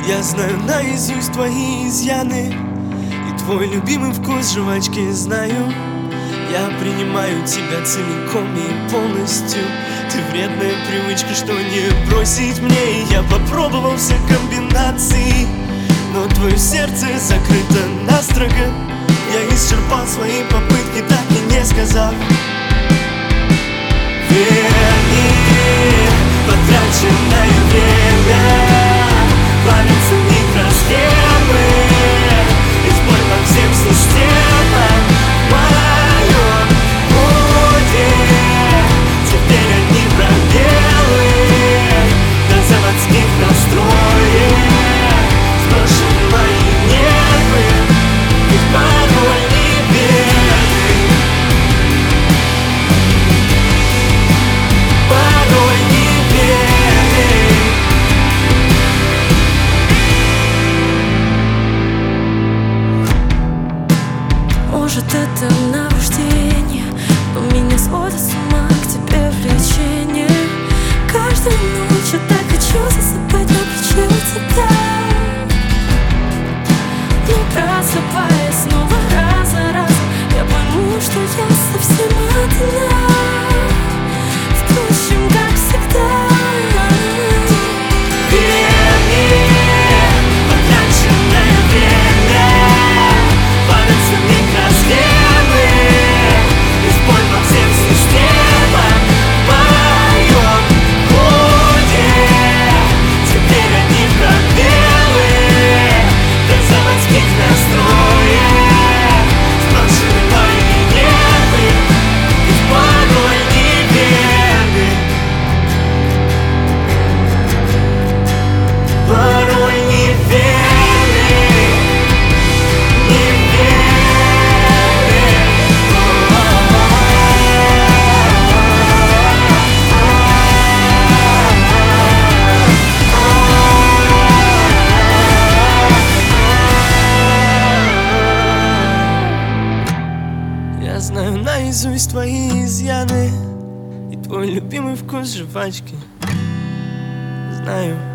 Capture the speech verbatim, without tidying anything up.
Я знаю наизусть твои изъяны и твой любимый вкус жвачки знаю. Я принимаю тебя целиком и полностью. Ты вредная привычка, что не бросить мне. Я попробовал все комбинации, но твое сердце закрыто настрого. Я исчерпал свои попытки, так и не сказав: верни потраченное время, палятся микросхемы, избой по всем системам. В моем пути теперь одни пробелы до заводских настроек. Сброшены мои нервы, ведь порой неверны, порой неверны. Может, это наваждение, но меня сводит с ума к тебе влечение. Каждую ночь я так хочу засыпать на плече у тебя, но просыпаясь снова раз за разом, я пойму, что я совсем одна. Впрочем, как всегда, Верни потраченное время, палятся микросхемы, избой по всем системам. В моем ходе теперь одни пробелы до заводских настроек. Сброшены мои нервы, ведь порой неверны, порой неверны, неверны. Я знаю наизусть твои изъяны и твой любимый вкус жвачки знаю.